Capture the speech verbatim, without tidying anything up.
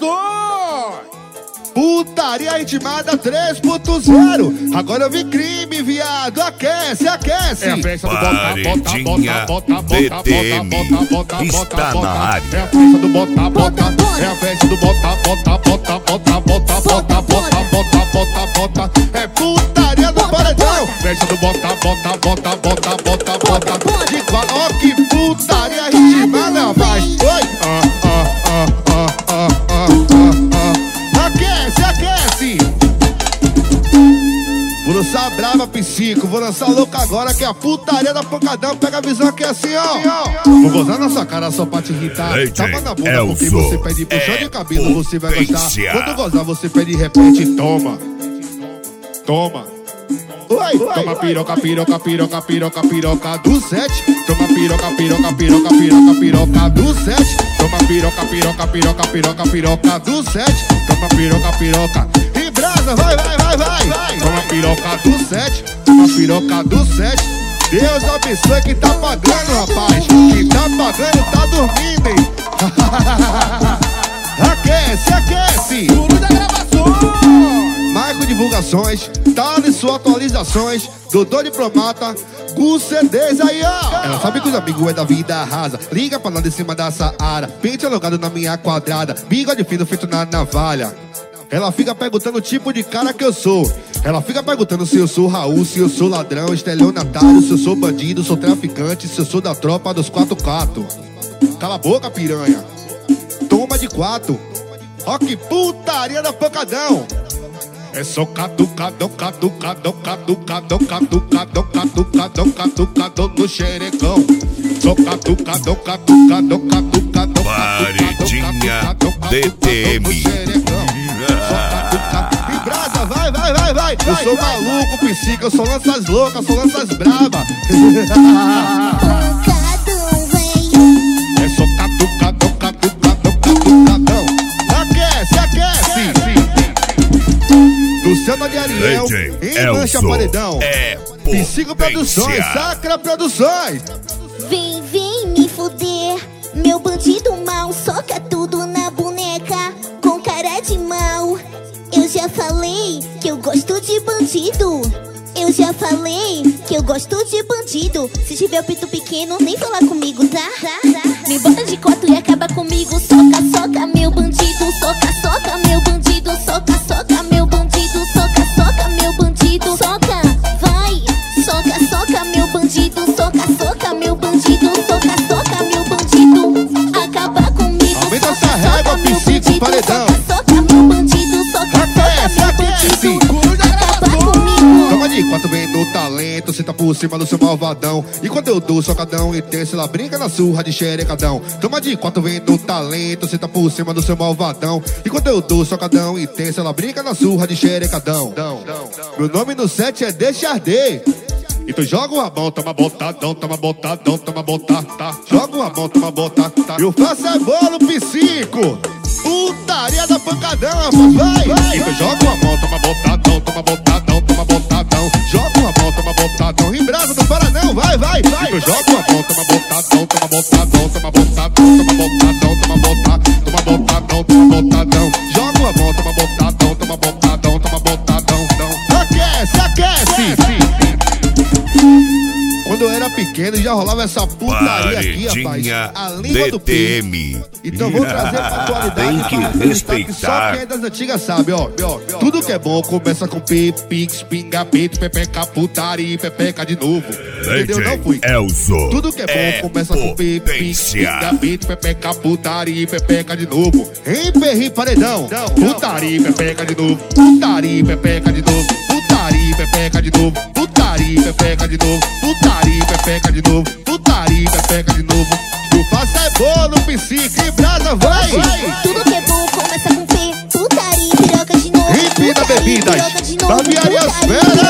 gravações. Putaria intimada três ponto zero. Agora eu vi crime, viado. Aquece, aquece. É a festa do bota, bota, bota, bota, B T M bota, bota, bota, está bota, na área. É a festa do bota, bota. É a festa do bota, bota, bota, bota, bota, bota, bota, bota, bota, bota. É putaria do paredão. Festa do bota, bota, bota, bota, bota, bota. De qual, ó que putaria intimada, rapaz. Oi. Ah, ah, ah, ah, ah, ah, ah. Aquece, aquece. Vou lançar a brava, psico. Vou lançar louca agora, que é a putaria da pancadão. Pega a visão aqui assim, ó. Vou gozar na sua cara só pra te irritar. Tapa na bunda porque você pede puxão de cabelo, você vai gostar. Quando gozar, você pede e repete. Toma, toma. Oi, Toma piroca, piroca, piroca, piroca, piroca do sete. Toma piroca, piroca, piroca, piroca, piroca do sete. Toma piroca, piroca, piroca, piroca, piroca do sete. Toma piroca, piroca. E brasa, vai, vai, vai, vai. Toma piroca do sete. Toma piroca do sete. Deus abençoe quem tá pagando, rapaz. Quem tá pagando tá dormindo, hein. Aquece, aquece. Guru da gravação. Marco Divulgações, Thales Sua Atualizações, Doutor Diplomata, Gu C Ds aí, ó. Ela sabe que os amigos é da vida rasa. Liga pra lá de cima da Saara. Pente alongado na minha quadrada. Bigode fino feito na navalha. Ela fica perguntando o tipo de cara que eu sou. Ela fica perguntando se eu sou Raul, se eu sou ladrão, estelionatário, se eu sou bandido, sou traficante, se eu sou da tropa dos quatro quatro. Cala a boca, piranha. Toma de quatro. Ó que putaria da pancadão. É só caducadão, caducadão, caducadão, caducadão, caducadão, caducadão no xerecão. Só caducadão, caducadão, caducadão, Paredinha B T M. E brasa, vai, vai, vai, vai. Eu sou maluco, psico, eu só lanço as loucas, só lanço as brava. É só caducadão, caducadão, caducadão. Aquece, aquece. Luciano de Ariel, em Mancha Paredão. É Psico Produções, Sacra Produções. Vem, vem me fuder, meu bandido mal, soca tudo na boneca, com cara de mal. Eu já falei que eu gosto de bandido. Eu já falei que eu gosto de bandido. Se tiver o pito pequeno, nem falar comigo, tá? Me bota de quatro e acaba comigo. Soca, soca, meu bandido. Soca, soca, meu bandido. Soca, soca, meu bandido. Soca, soca, meu bandido. Soca, vai. Soca, soca, meu bandido. Soca, soca, meu bandido. Soca, soca, meu bandido. Acaba comigo. Aumenta essa régua, psico, paredão. Soca, soca, meu bandido. Soca, soca, meu bandido. Acaba comigo. Toma de quatro, vem no talento, cê tá por cima do seu malvadão. E quando eu dou socadão intenso, ela brinca na surra de xerecadão. Toma de quatro, vem no talento, cê tá por cima do seu malvadão. E quando eu dou socadão intenso, ela brinca na surra de xerecadão. Meu nome no set é Deixa Arder. Então joga o rabão, toma botadão, toma botadão, toma botadão. Joga o rabão, toma botadão. Eu faço é bolo, psico. Putaria da pancadão, rapaz, vai. Então joga o rabão, toma botadão, toma botadão, toma botadão. Joga o rabão, toma botadão. Em brasa do Paranão, vai, vai, vai. Então joga o rabão, toma botadão, toma botadão, toma botadão, toma botadão, toma botadão, toma botadão, toma botadão. Joga o rabão, Toma botadão, toma botadão, toma botadão. aquece, aquece. Quando eu era pequeno já rolava essa putaria aqui, rapaz. A língua do B T M. Então vou trazer pra atualidade. Tem que pra respeitar. que só quem é das antigas sabe, ó. Tudo que é bom começa com P, Pix, pinga, peito, pepeca, putaria e pepeca de novo. Entendeu? Não fui. Elzo. Tudo que é bom é começa com P, Pix, potência. pinga, peito, pepeca, putaria e pepeca de novo. Em Perri Paredão. Putaria e pepeca de novo. Putaria e pepeca de novo. Putaria e pepeca de novo. Putaria e pepeca de novo. Putaria e pepeca de novo. Putaria e pepeca de novo. Eu faço é bolo, psico e brasa, vai. Tudo que é bom começa com P, putaria e piroca de novo. Empina Putaria e bebidas, piroca de novo. barbearia Putaria e Fera.